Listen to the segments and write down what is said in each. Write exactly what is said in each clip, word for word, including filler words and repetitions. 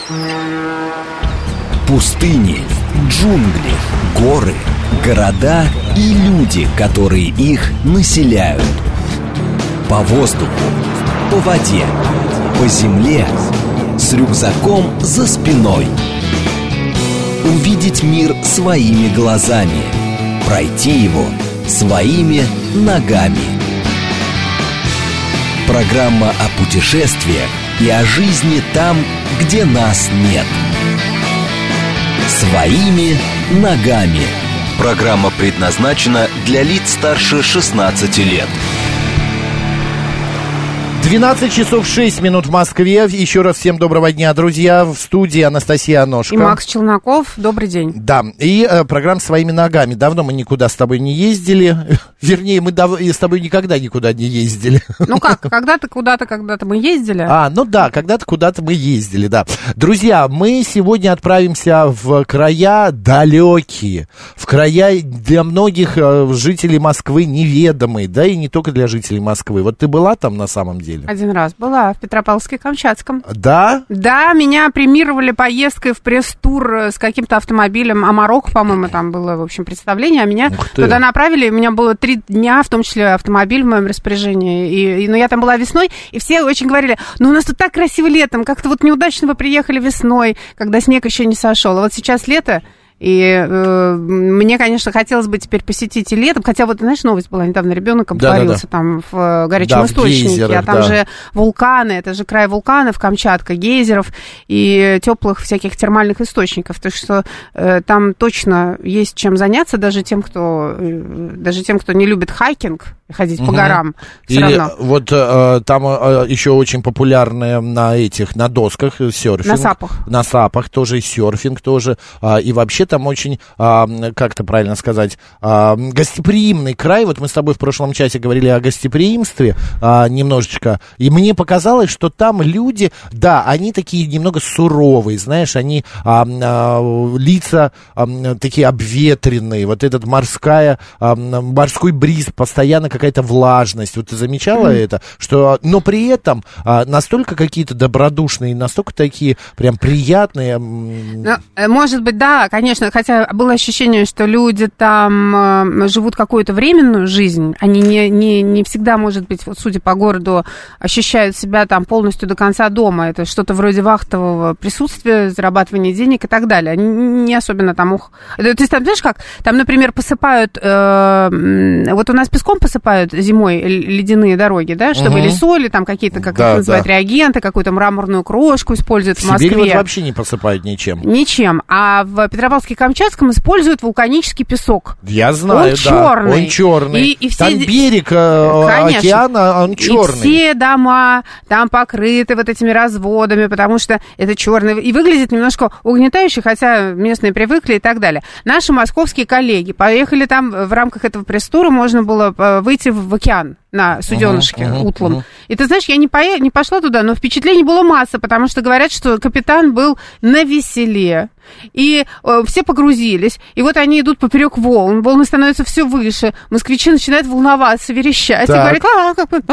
Пустыни, джунгли, горы, города и люди, которые их населяют. По воздуху, по воде, по земле, с рюкзаком за спиной. Увидеть мир своими глазами, пройти его своими ногами. Программа о путешествиях и о жизни там, где нас нет. Своими ногами. Программа предназначена для лиц старше шестнадцати лет. двенадцать часов шесть минут в Москве. Еще раз всем доброго дня, друзья. В студии Анастасия Аношко. И Макс Челноков. Добрый день. Да, и э, программа «Своими ногами». Давно мы никуда с тобой не ездили. Вернее, мы дав... с тобой никогда никуда не ездили. Ну как, когда-то куда-то, когда-то мы ездили. А, ну да, когда-то куда-то мы ездили, да. Друзья, мы сегодня отправимся в края далекие, в края для многих э, жителей Москвы неведомые, да и не только для жителей Москвы. Вот ты была там на самом деле? Один раз была в Петропавловске-Камчатском. Да? Да, меня премировали поездкой в пресс-тур с каким-то автомобилем. Амарок, по-моему, там было, в общем, представление. А меня туда направили. У меня было три дня, в том числе автомобиль в моем распоряжении. И, и, ну, я там была весной, и все очень говорили, ну, у нас тут так красиво летом, как-то вот неудачно вы приехали весной, когда снег еще не сошел. А вот сейчас лето. И э, мне, конечно, хотелось бы теперь посетить и летом, хотя вот, знаешь, новость была недавно, ребенок обварился да, да, да. там в горячем да, источнике, гейзерах, а там да. же вулканы, это же край вулканов, Камчатка, гейзеров и теплых всяких термальных источников, так что э, там точно есть чем заняться даже тем, кто, э, даже тем, кто не любит хайкинг, ходить угу. по горам. Все равно. Вот э, там э, еще очень популярные на этих, на досках серфинг. На сапах. На сапах тоже, и серфинг тоже, э, и вообще там очень, а, как это правильно сказать, а, гостеприимный край. Вот мы с тобой в прошлом часе говорили о гостеприимстве а, немножечко, и мне показалось, что там люди, да, они такие немного суровые, знаешь, они а, а, лица а, такие обветренные, вот этот морская, а, морской бриз, постоянно какая-то влажность. Вот ты замечала mm-hmm. это? Что, но при этом а, настолько какие-то добродушные, настолько такие прям приятные. Ну, может быть, да, конечно. Хотя было ощущение, что люди там э, живут какую-то временную жизнь, они не, не, не всегда, может быть, вот, судя по городу, ощущают себя там полностью до конца дома. Это что-то вроде вахтового присутствия, зарабатывания денег и так далее. Они не особенно там... Ух... То есть там, знаешь как, там, например, посыпают... Э, вот у нас песком посыпают зимой ледяные дороги, да, чтобы угу. или соли, там какие-то, как да, их называют, да. реагенты, какую-то мраморную крошку используют в, в Москве. В Сибири вот вообще не посыпают ничем. Ничем. А в Петропавловске-Камчатском используют вулканический песок. Я знаю, он да. Черный. Он черный. И, и все... Там берег Конечно. океана, он черный. И все дома там покрыты вот этими разводами, потому что это черный. И выглядит немножко угнетающе, хотя местные привыкли и так далее. Наши московские коллеги поехали там, в рамках этого пресс-тура можно было выйти в океан на суденышке uh-huh, uh-huh, утлом. Uh-huh. И ты знаешь, я не, по... не пошла туда, но впечатлений было масса, потому что говорят, что капитан был навеселе. И э, все погрузились, и вот они идут поперек волн, волны становятся все выше, москвичи начинают волноваться, верещать, так. и говорят, а, как бы,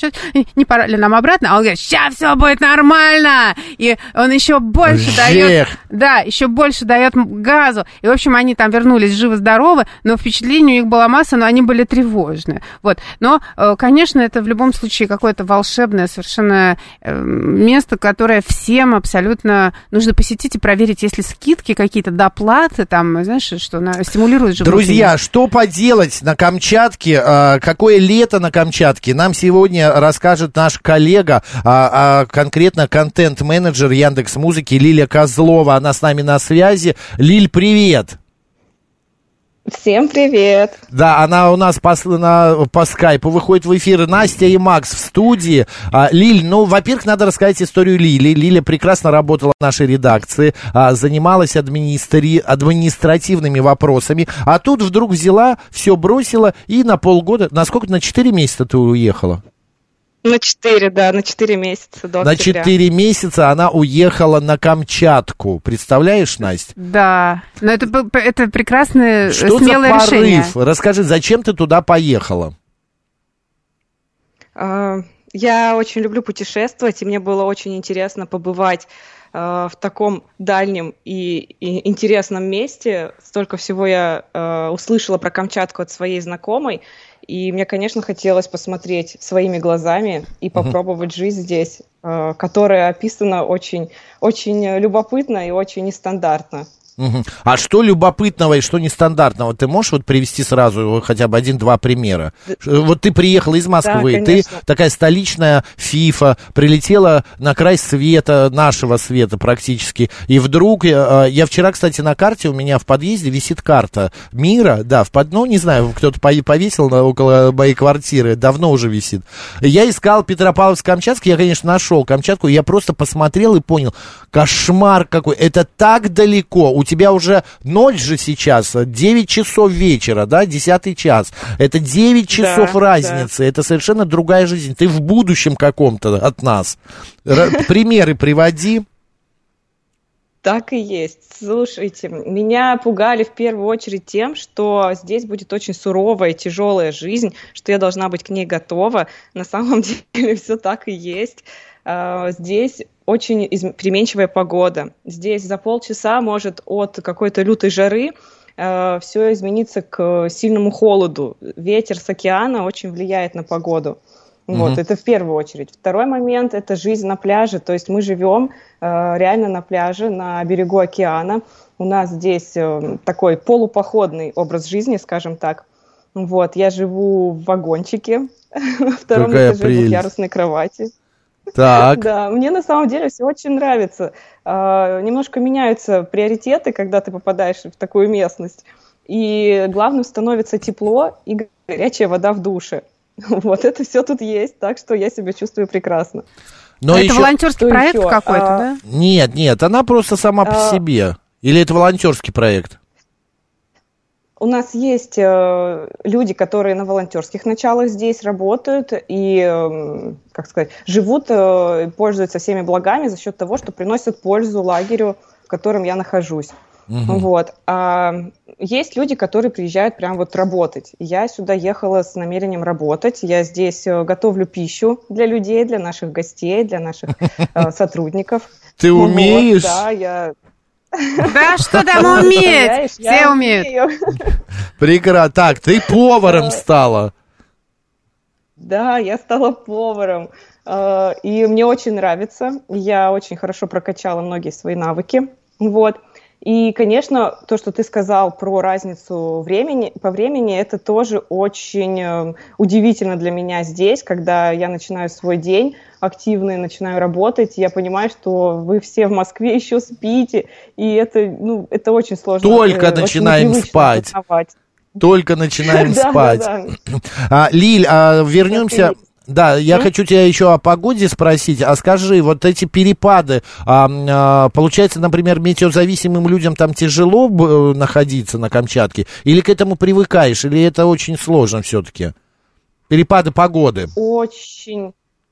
не пора ли нам обратно? А он говорит, сейчас все будет нормально, и он еще больше Жех. дает, да, еще больше дает газу, и, в общем, они там вернулись живы-здоровы, но впечатление у них была масса, но они были тревожные, вот, но, э, конечно, это в любом случае какое-то волшебное совершенно э, место, которое всем абсолютно нужно посетить и проверить, если скидки какие-то, доплаты, там, знаешь, что на, стимулирует животных. Друзья, что поделать на Камчатке, а, какое лето на Камчатке, нам сегодня расскажет наш коллега, а, а, конкретно контент-менеджер Яндекс.Музыки Лиля Козлова. Она с нами на связи. Лиль, привет! Всем привет! Да, она у нас по, на, по скайпу выходит в эфир. Настя и Макс в студии. А, Лиль, ну, во-первых, надо рассказать историю Лили. Лиля прекрасно работала в нашей редакции, а, занималась администри... административными вопросами, а тут вдруг взяла, все бросила и на полгода, на сколько, на четыре месяца ты уехала? На четыре, да, на четыре месяца до На четыре месяца она уехала на Камчатку. Представляешь, Настя? Да, но это, это прекрасное, что смелое решение. Что за порыв? Расскажи, зачем ты туда поехала? А, Я очень люблю путешествовать, и мне было очень интересно побывать э, в таком дальнем и, и интересном месте. Столько всего я э, услышала про Камчатку от своей знакомой, и мне, конечно, хотелось посмотреть своими глазами и попробовать uh-huh. жизнь здесь, э, которая описана очень, очень любопытно и очень нестандартно. Угу. А что любопытного и что нестандартного? Ты можешь вот привести сразу хотя бы один-два примера? Вот ты приехала из Москвы, да, ты такая столичная фифа, прилетела на край света, нашего света практически, и вдруг, я вчера, кстати, на карте, у меня в подъезде висит карта мира, да, в под, ну, не знаю, кто-то повесил на, около моей квартиры, давно уже висит. Я искал Петропавловск-Камчатский, я, конечно, нашел Камчатку, я просто посмотрел и понял, кошмар какой, это так далеко. У тебя уже ночь же сейчас, девять часов вечера, да, десятый час. Это девять часов да, разницы, да. Это совершенно другая жизнь. Ты в будущем каком-то от нас. Р- примеры приводи. Так и есть. Слушайте, меня пугали в первую очередь тем, что здесь будет очень суровая, тяжелая жизнь, что я должна быть к ней готова. На самом деле все так и есть. Здесь очень переменчивая погода. Здесь за полчаса может от какой-то лютой жары э, все измениться к сильному холоду. Ветер с океана очень влияет на погоду. Mm-hmm. Вот, это в первую очередь. Второй момент – это жизнь на пляже. То есть мы живем э, реально на пляже, на берегу океана. У нас здесь э, такой полупоходный образ жизни, скажем так. Вот, я живу в вагончике, на втором этаже двухъярусной кровати. Так. Да, мне на самом деле все очень нравится. А, немножко меняются приоритеты, когда ты попадаешь в такую местность. И главным становится тепло и горячая вода в душе. Вот это все тут есть, так что я себя чувствую прекрасно. Но это еще... волонтерский проект еще? какой-то, а... да? Нет, нет, она просто сама а... по себе. Или это волонтерский проект? У нас есть э, люди, которые на волонтерских началах здесь работают и, э, как сказать, живут, э, пользуются всеми благами за счет того, что приносят пользу лагерю, в котором я нахожусь. Угу. Вот. А есть люди, которые приезжают прям вот работать. Я сюда ехала с намерением работать. Я здесь готовлю пищу для людей, для наших гостей, для наших э, сотрудников. Ты умеешь? Вот, да, я... Да что там уметь? Все умеют. Прекрасно. Так, ты поваром стала. Да, я стала поваром. И мне очень нравится. Я очень хорошо прокачала многие свои навыки. Вот. И, конечно, то, что ты сказал про разницу времени, по времени, это тоже очень удивительно для меня здесь, когда я начинаю свой день активно, начинаю работать, я понимаю, что вы все в Москве еще спите, и это, ну, это очень сложно. Только очень начинаем спать. Познавать. Только начинаем спать. Лиль, вернемся... Да, я mm-hmm. хочу тебя еще о погоде спросить. А скажи, вот эти перепады, а, а, получается, например, метеозависимым людям там тяжело б- находиться на Камчатке? Или к этому привыкаешь? Или это очень сложно все-таки? Перепады погоды. Очень...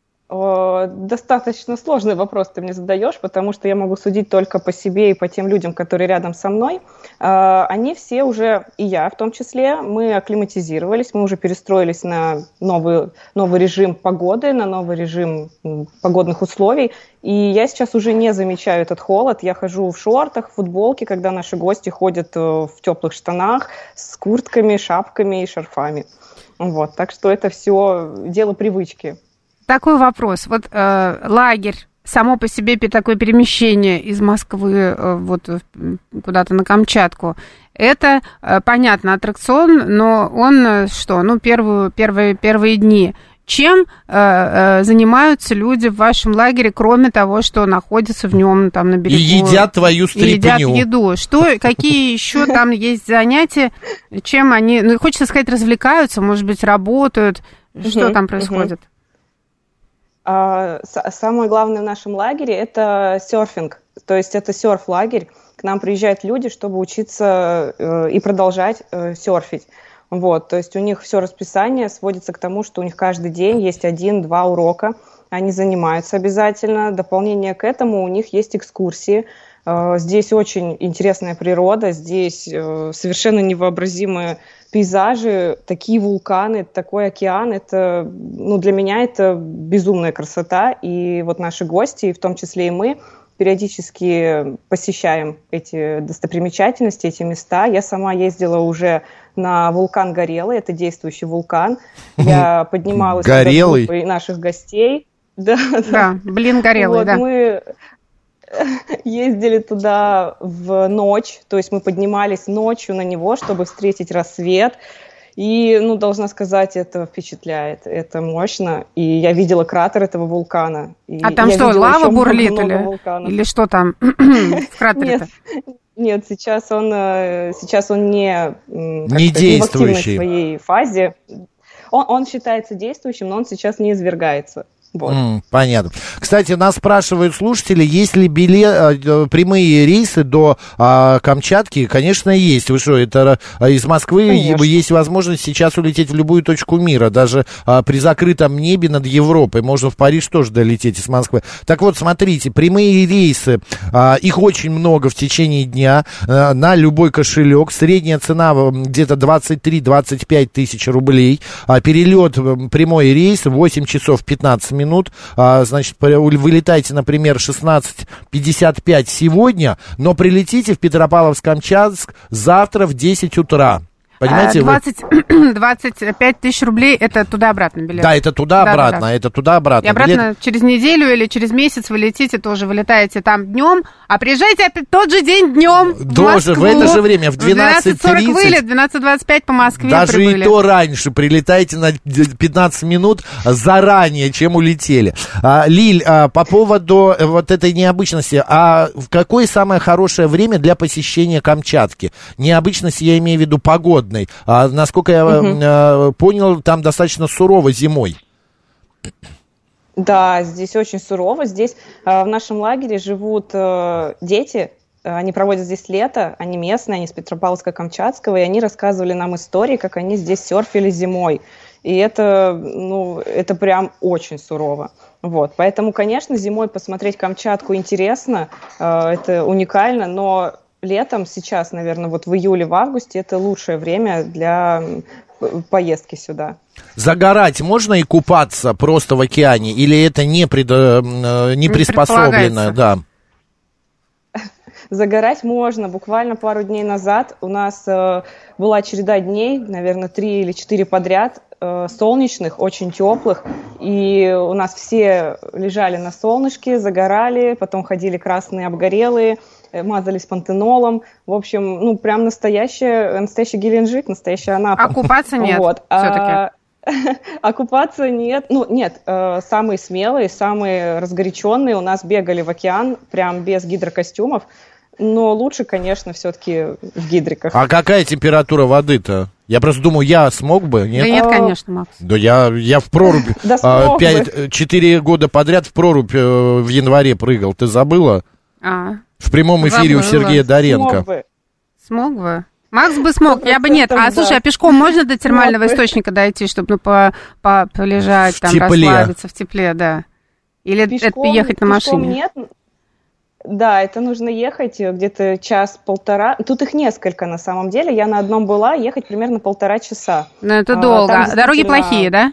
Достаточно сложный вопрос ты мне задаешь, потому что я могу судить только по себе и по тем людям, которые рядом со мной. Они все уже, и я в том числе, мы акклиматизировались, мы уже перестроились на новый, новый режим погоды, на новый режим погодных условий. И я сейчас уже не замечаю этот холод. Я хожу в шортах, в футболке, когда наши гости ходят в теплых штанах с куртками, шапками и шарфами. Вот, так что это все дело привычки. Такой вопрос. Вот э, лагерь, само по себе такое перемещение из Москвы э, вот куда-то на Камчатку, это, э, понятно, аттракцион, но он э, что, ну, первую, первые, первые дни. Чем э, э, занимаются люди в вашем лагере, кроме того, что находятся в нем там на берегу? И едят твою стряпню. Едят еду. Что, какие еще там есть занятия? Чем они, ну, хочется сказать, развлекаются, может быть, работают? Что там происходит? Самое главное в нашем лагере – это серфинг, то есть это серф-лагерь. К нам приезжают люди, чтобы учиться э, и продолжать э, серфить. Вот, то есть у них все расписание сводится к тому, что у них каждый день есть один-два урока, они занимаются обязательно. Дополнение к этому у них есть экскурсии. Э, здесь очень интересная природа, здесь э, совершенно невообразимые пейзажи, такие вулканы, такой океан, это, ну, для меня это безумная красота. И вот наши гости, в том числе и мы, периодически посещаем эти достопримечательности, эти места. Я сама ездила уже на вулкан Горелый, это действующий вулкан. Я поднималась с группой наших гостей. Да, да, блин, Горелый, вот, да. Мы ездили туда в ночь, то есть мы поднимались ночью на него, чтобы встретить рассвет. И, ну, должна сказать, это впечатляет, это мощно. И я видела кратер этого вулкана. И а там что, лава бурлит или, или что там в кратере-то? Нет, нет, сейчас он, сейчас он не, не действующий. В активной своей фазе. Он, он считается действующим, но он сейчас не извергается. Вот. Mm, понятно. Кстати, нас спрашивают слушатели, есть ли билет, прямые рейсы до а, Камчатки? Конечно, есть. Вы что, это а, из Москвы Конечно. Есть возможность сейчас улететь в любую точку мира, даже а, при закрытом небе над Европой. Можно в Париж тоже долететь из Москвы. Так вот, смотрите, прямые рейсы, а, их очень много в течение дня, а, на любой кошелек. Средняя цена где-то двадцать три - двадцать пять тысяч рублей. А, перелет, прямой рейс, восемь часов пятнадцать минут. минут, а, значит, вы летаете, например, шестнадцать пятьдесят пять сегодня, но прилетите в Петропавловск-Камчатск завтра в десять утра. Понимаете, двадцать, двадцать пять тысяч рублей это туда-обратно билет. Да, это туда-обратно, да, да, да. это туда-обратно. И обратно билет... через неделю или через месяц вы летите, тоже вы летаете там днем, а приезжаете опять тот же день днем в Тоже в это же время, в двенадцать тридцать. В двенадцать сорок вылет, двенадцать двадцать пять по Москве Даже прибыли. И то раньше, прилетаете на пятнадцать минут заранее, чем улетели. А, Лиль, а, по поводу вот этой необычности, а какое самое хорошее время для посещения Камчатки? Необычность я имею в виду погодной. А, насколько я угу. а, понял, там достаточно сурово зимой. Да, здесь очень сурово. Здесь э, в нашем лагере живут э, дети, они проводят здесь лето, они местные, они с Петропавловска-Камчатского, и они рассказывали нам истории, как они здесь серфили зимой. И это, ну, это прям очень сурово. Вот. Поэтому, конечно, зимой посмотреть Камчатку интересно, э, это уникально, но летом сейчас, наверное, вот в июле, в августе, это лучшее время для поездки сюда. Загорать можно и купаться просто в океане? Или это не, пред, не приспособлено? Да. Загорать можно. Буквально пару дней назад у нас э, была череда дней, наверное, три или четыре подряд, э, солнечных, очень теплых. И у нас все лежали на солнышке, загорали, потом ходили красные обгорелые, мазались пантенолом. В общем, ну, прям настоящая, настоящий Геленджик, настоящая Анапа. А купаться нет вот. все-таки? А, а купаться нет. Ну, нет, э, самые смелые, самые разгоряченные у нас бегали в океан, прям без гидрокостюмов. Но лучше, конечно, все-таки в гидриках. А какая температура воды-то? Я просто думаю, я смог бы, нет? Да нет, конечно, Макс. Да я, я в прорубь четыре года подряд в прорубь в январе прыгал. Ты забыла? А. В прямом эфире у Сергея Доренко. Смог бы. Смог бы. Макс бы смог, я бы нет. А, слушай, а пешком можно до термального источника дойти, чтобы, ну, по, по, полежать, там, расслабиться в тепле, да? Или пешком, это ехать на машине? Нет. Да, это нужно ехать где-то час-полтора. Тут их несколько на самом деле. Я на одном была, ехать примерно полтора часа. Ну, это долго. А, дороги плохие, да?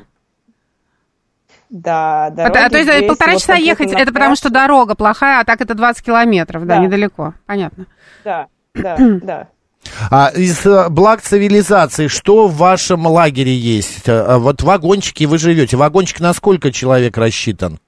Да, дороги а, а, то есть здесь, полтора вот часа ехать, это потому что дорога плохая, а так это двадцать километров, да, да, недалеко. Понятно. Да, да, да. А из благ цивилизации, что в вашем лагере есть? Вот вагончики вы живете. Вагончик на сколько человек рассчитан?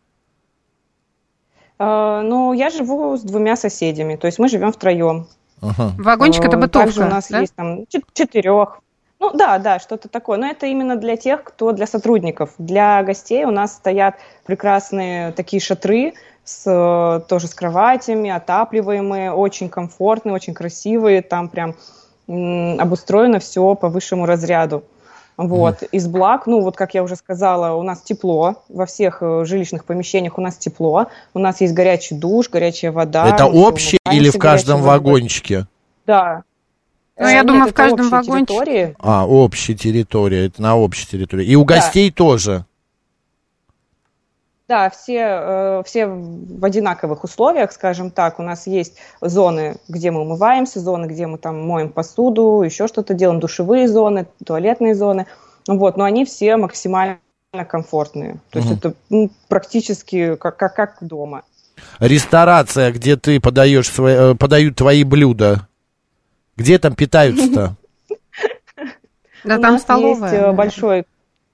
Uh, ну, я живу с двумя соседями, то есть мы живем втроем. Uh-huh. Вагончик uh, это бытовка, также у нас да? есть там четырех. Ну да, да, что-то такое. Но это именно для тех, кто для сотрудников. Для гостей у нас стоят прекрасные такие шатры, с, тоже с кроватями, отапливаемые, очень комфортные, очень красивые. Там прям м, обустроено все по высшему разряду. Вот. Mm. Из благ, ну вот как я уже сказала, у нас тепло, во всех жилищных помещениях у нас тепло, у нас есть горячий душ, горячая вода. Это общее или в каждом вагончике? Да. Ну, я Нет, думаю, в каждом вагончике. Территории. А, общая территория, это на общей территории. И у гостей да. тоже? Да, все, э, все в одинаковых условиях, скажем так. У нас есть зоны, где мы умываемся, зоны, где мы там моем посуду, еще что-то делаем, душевые зоны, туалетные зоны. Вот, но они все максимально комфортные. То есть это ну, практически как, как, как дома. Ресторация, где ты подаешь свои, подают твои блюда, где там питаются-то? Да, там столовая. Есть большой,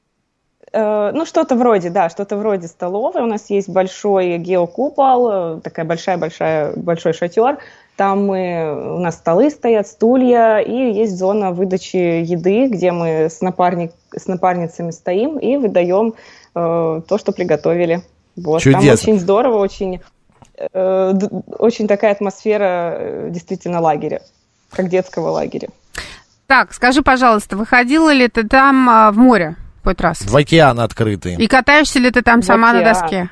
ну что-то вроде, да, что-то вроде столовой. У нас есть большой геокупол, такая большая-большая большой шатер. Там мы, у нас столы стоят, стулья, и есть зона выдачи еды, где мы с, напарник, с напарницами стоим и выдаем э, то, что приготовили. Вот. Там очень здорово, очень, э, очень такая атмосфера э, действительно лагеря, как детского лагеря. Так, скажи, пожалуйста, выходила ли ты там а, в море хоть раз? В океан открытый. И катаешься ли ты там в сама океан. На доске?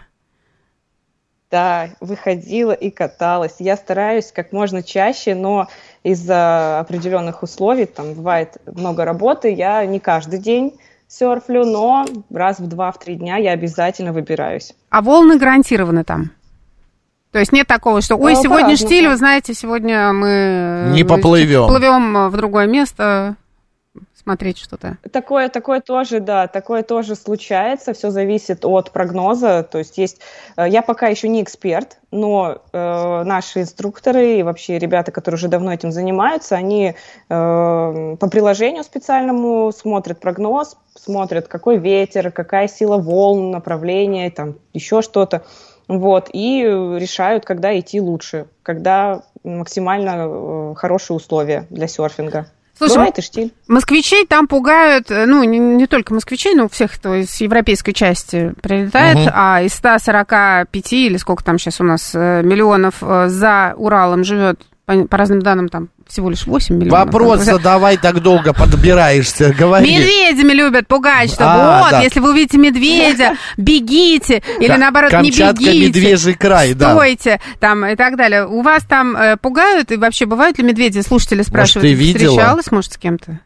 Да, выходила и каталась. Я стараюсь как можно чаще, но из-за определенных условий, там бывает много работы, я не каждый день серфлю, но раз в два-три дня я обязательно выбираюсь. А волны гарантированы там? То есть нет такого, что ой, сегодня штиль, вы знаете, сегодня мы не поплывем. Плывем в другое место смотреть что-то. Такое, такое тоже, да, такое тоже случается, все зависит от прогноза, то есть есть, я пока еще не эксперт, но э, наши инструкторы и вообще ребята, которые уже давно этим занимаются, они э, по приложению специальному смотрят прогноз, смотрят, какой ветер, какая сила волн, направление, там еще что-то. Вот, и решают, когда идти лучше, когда максимально хорошие условия для серфинга. Слушай, бывает и штиль. Москвичей там пугают, ну, не, не только москвичей, но всех, кто из европейской части прилетает, угу. а из ста сорока пяти, или сколько там сейчас у нас миллионов за Уралом живет, по, по разным данным, там всего лишь восемь миллионов. Вопрос задавай, так долго подбираешься, говори. Медведями любят пугать, что а, вот, да. если вы увидите медведя, бегите, или да. наоборот, не бегите. Камчатка, медвежий край, да. Стойте, там, и так далее. У вас там э, пугают, и вообще бывают ли медведи? Слушатели спрашивают, может, ты видела? Встречалась, может, с кем-то?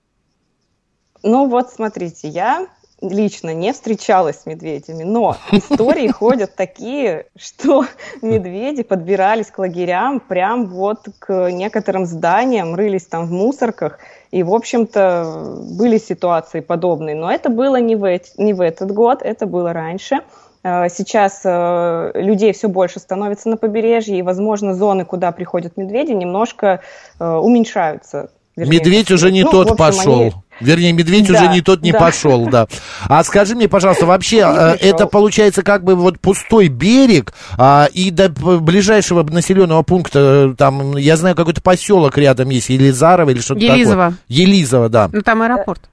Ну вот, смотрите, я лично не встречалась с медведями, но истории ходят такие, что медведи подбирались к лагерям прям вот к некоторым зданиям, рылись там в мусорках, и, в общем-то, были ситуации подобные. Но это было не в, эти, не в этот год, это было раньше. Сейчас людей все больше становится на побережье, и, возможно, зоны, куда приходят медведи, немножко уменьшаются. Вернее, медведь уже не ну, тот общем, пошел. Они... Вернее, медведь да, уже не тот не да. пошел, да. А скажи мне, пожалуйста, вообще это получается как бы вот пустой берег, а, и до ближайшего населенного пункта, там, я знаю, какой-то поселок рядом есть, Елизарово или что-то Елизово. такое. Елизово, да. Ну, там аэропорт.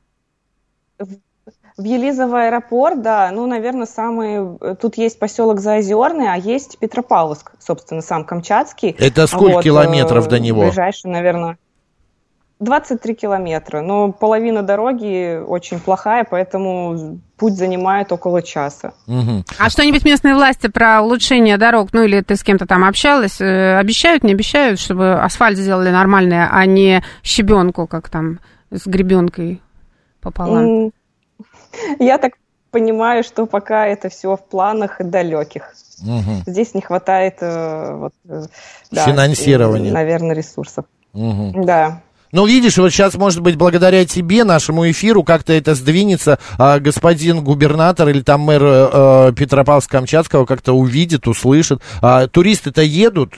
В Елизово аэропорт, да, ну, наверное, самый... Тут есть поселок Заозерный, а есть Петропавловск, собственно, сам Камчатский. Это сколько вот, километров до него? Ближайший, наверное... двадцать три километра, но половина дороги очень плохая, поэтому путь занимает около часа. Угу. А что-нибудь местные власти про улучшение дорог, ну или ты с кем-то там общалась, обещают, не обещают, чтобы асфальт сделали нормальный, а не щебенку, как там с гребенкой пополам? Я так понимаю, что пока это все в планах далеких. Угу. Здесь не хватает вот, да, финансирования, наверное, ресурсов. Угу. Да. Ну, видишь, вот сейчас, может быть, благодаря тебе, нашему эфиру, как-то это сдвинется, а, господин губернатор или там мэр а, Петропавловска-Камчатского как-то увидит, услышит. А, туристы-то едут?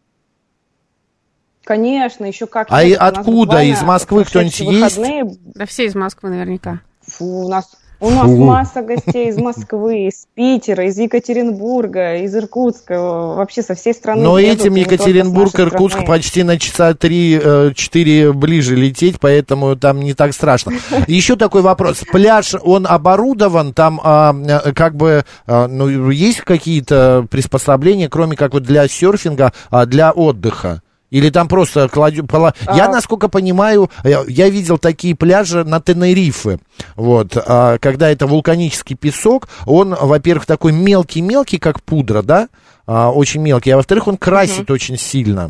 Конечно, еще как. А откуда? Из Москвы кто-нибудь есть? Да все из Москвы наверняка. Фу, у нас... У нас Фу. масса гостей из Москвы, из Питера, из Екатеринбурга, из Иркутска, вообще со всей страны. Но этим Екатеринбург, Иркутск страны. Почти на часа три-четыре ближе лететь, поэтому там не так страшно. Еще такой вопрос. Пляж, он оборудован, там а, как бы, а, ну, есть какие-то приспособления, кроме как вот для серфинга, а для отдыха? Или там просто кладем... А... Я, насколько понимаю, я, я видел такие пляжи на Тенерифе. Вот, а, когда это вулканический песок, он, во-первых, такой мелкий-мелкий, как пудра, да? А, очень мелкий. А во-вторых, он красит угу. очень сильно.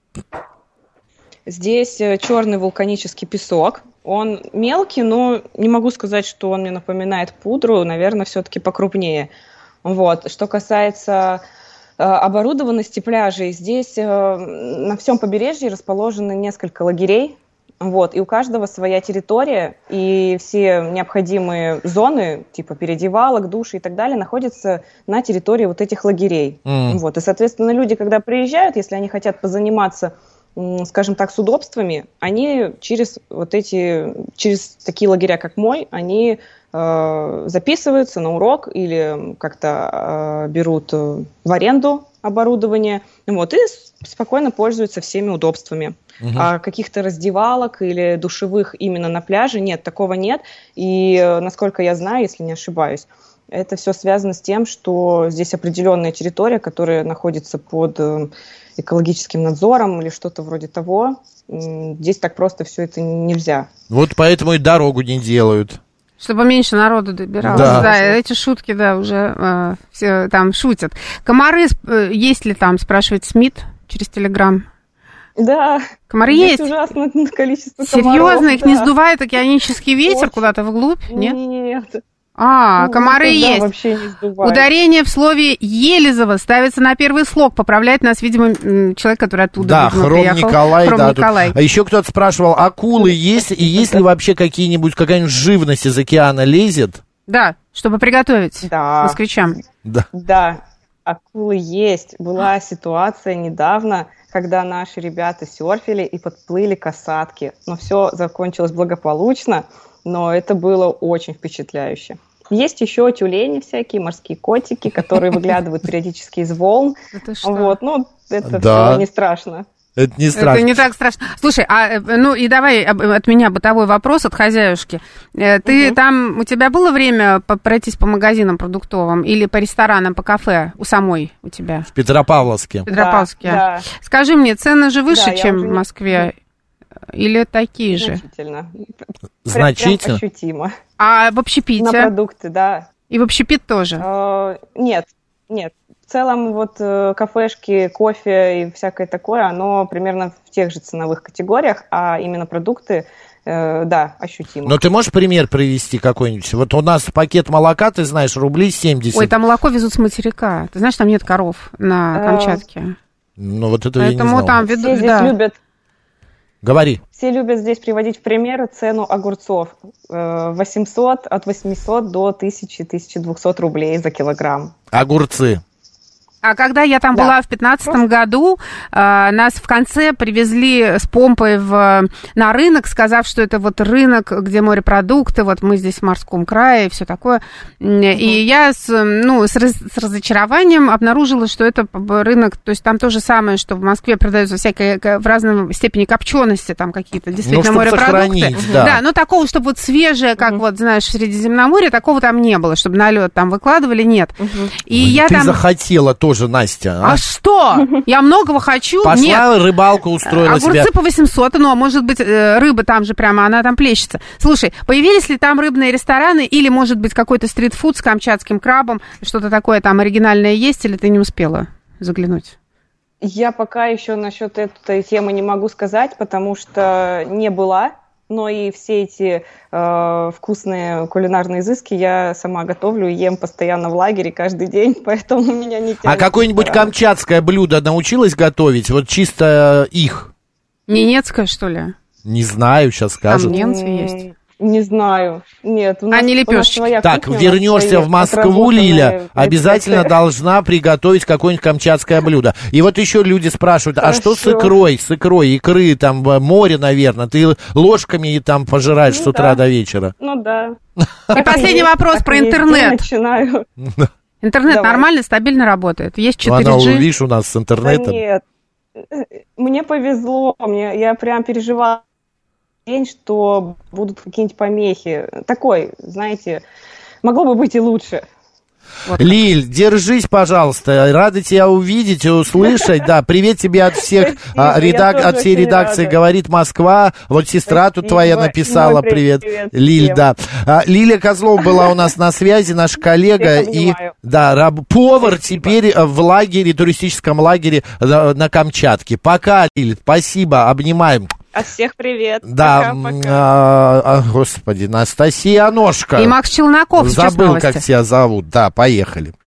Здесь черный вулканический песок. Он мелкий, но не могу сказать, что он мне напоминает пудру. Наверное, все-таки покрупнее. Вот. Что касается э, оборудованности пляжей, здесь э, на всем побережье расположено несколько лагерей. Вот, и у каждого своя территория, и все необходимые зоны, типа переодевалок, души и так далее, находятся на территории вот этих лагерей. Mm. Вот, и, соответственно, люди, когда приезжают, если они хотят позаниматься, скажем так, с удобствами, они через вот эти, через такие лагеря, как мой, они э, записываются на урок или как-то э, берут в аренду оборудование, вот, и спокойно пользуются всеми удобствами. Угу. А каких-то раздевалок или душевых именно на пляже нет, такого нет. И, насколько я знаю, если не ошибаюсь, это все связано с тем, что здесь определенная территория, которая находится под экологическим надзором или что-то вроде того. Здесь так просто все это нельзя. Вот поэтому и дорогу не делают. Чтобы меньше народу добиралось. Да, да, эти шутки, да, уже э, все там шутят. Комары, э, есть ли там, спрашивает Смит через Телеграм? Да. Комары есть? Есть ужасное количество комаров. Серьезно? Их да. не сдувает океанический ветер Очень. Куда-то вглубь? Нет? Нет. А, ну, комары есть. Вообще не сдувает. Ударение в слове Елизово ставится на первый слог. Поправляет нас, видимо, человек, который оттуда да, видимо, Хром приехал. Николай. Хром да, Николай. А еще кто-то спрашивал, акулы есть? И есть ли вообще какие-нибудь, какая-нибудь живность из океана лезет? Да, чтобы приготовить да. москвичам. Да. Да, акулы есть. Была ситуация недавно, когда наши ребята серфили и подплыли касатки. Но все закончилось благополучно, но это было очень впечатляюще. Есть еще тюлени всякие, морские котики, которые выглядывают периодически из волн. Вот, ну, это да. все не страшно. Это не страшно. Это не так страшно. Слушай, а ну и давай от меня бытовой вопрос от хозяюшки. Ты угу. там, у тебя было время пройтись по магазинам продуктовым или по ресторанам, по кафе у самой у тебя? В Петропавловске. В Петропавловске. Да, да. Скажи мне, цены же выше, да, чем в Москве? Или такие же? Значительно. Значительно? Прям ощутимо. А в общепите? На продукты, да. И в общепит тоже? Uh, нет, нет. В целом вот кафешки, кофе и всякое такое, оно примерно в тех же ценовых категориях, а именно продукты, э, да, ощутимо. Но ты можешь пример привести какой-нибудь? Вот у нас пакет молока, ты знаешь, рублей семьдесят. Ой, там молоко везут с материка. Ты знаешь, там нет коров на Камчатке. Uh, ну вот этого Поэтому я не знал. Там ведут, Все здесь да. любят... Говори. Все любят здесь приводить в пример цену огурцов. восемьсот, от восьмисот до тысячи, тысячи двухсот рублей за килограмм. Огурцы. А когда я там да. была в пятнадцатом году, э, нас в конце привезли с помпой в, на рынок, сказав, что это вот рынок, где морепродукты, вот мы здесь в морском крае и все такое. Uh-huh. И я с, ну, с, раз, с разочарованием обнаружила, что это рынок, то есть там то же самое, что в Москве продаются всякие в разной степени копчености, там какие-то действительно ну, морепродукты. Uh-huh. Да. да, но такого, чтобы вот свежее, как uh-huh. вот, знаешь, в Средиземноморье, такого там не было, чтобы на лед там выкладывали, нет. Uh-huh. И Ой, я ты там... захотела тоже. Настя, а? А что? Я многого хочу. Пошла Нет. рыбалку устроила Огурцы себя. по восемьсот, ну, а может быть, рыба там же прямо, она там плещется. Слушай, появились ли там рыбные рестораны или, может быть, какой-то стритфуд с камчатским крабом, что-то такое там оригинальное есть, или ты не успела заглянуть? Я пока еще насчет этой темы не могу сказать, потому что не была. Но и все эти э, вкусные кулинарные изыски я сама готовлю и ем постоянно в лагере каждый день, поэтому меня не тянет. А какое-нибудь камчатское блюдо научилась готовить? Вот чисто их? Ненецкое, что ли? Не знаю, сейчас скажут. Там немцы есть. Не знаю. Нет, у нас, а не лепешечки. У нас так, кухня, вернешься в Москву, Лиля, обязательно рецепты. Должна приготовить какое-нибудь камчатское блюдо. И вот еще люди спрашивают, Хорошо. А что с икрой, с икрой, икры, там, море, наверное, ты ложками там пожираешь ну, с утра да. до вечера? Ну да. И последний вопрос про интернет. Начинаю. Интернет нормально, стабильно работает? Есть четыре джи? Она, видишь, у нас с интернетом. Нет, мне повезло, мне, я прям переживала. День, что будут какие-нибудь помехи. Такой, знаете, могло бы быть и лучше. Вот. Лиль, держись, пожалуйста. Рада тебя увидеть и услышать. Да, привет тебе от всех, а, редак... от всей редакции рада. Говорит Москва. Вот сестра Спасибо. Тут твоя написала. Привет, привет. Лиль, всем. Да. А, Лилия Козлова была у нас на связи, наш коллега. И, да, раб... повар Спасибо. Теперь в лагере, туристическом лагере на, на Камчатке. Пока, Лиль, спасибо, обнимаем. От всех привет. Да, пока, пока. А, а, господи, Анастасия Аношка. И Макс Челноков. Забыл, как тебя зовут. Да, поехали.